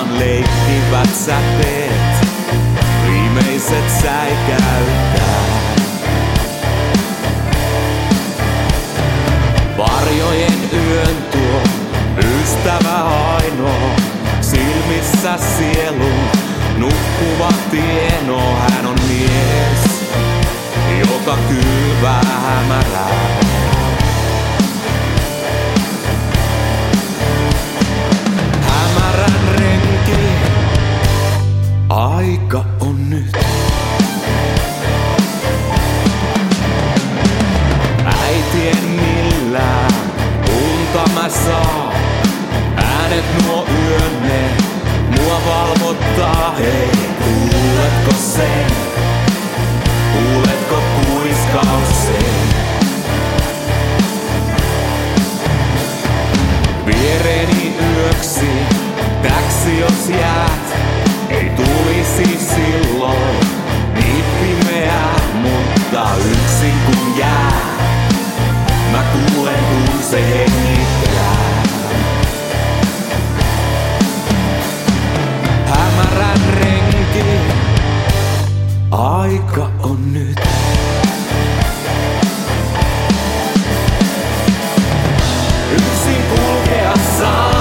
vaan leikkivät säteet, viimeiset säikäyttää. Varjojen yön tuo ystävä ainoa, silmissä sielu nukkuva tieno. Hän on mies, joka kylvää hämärää. Hämärän renki, aika on nyt. Äitien millään unta mä saan. Äänet nuo yönne mua valvottaa. Hei, kuuletko sen? Kuuletko kuiskaus sen? Viereeni yöksi, täksi jos jäät, ei tulisi silloin niin pimeää, mutta yksin kun jää, mä kuulen kun se hengittää. Hämärän renki, aika on nyt. Yksin kulkea saa.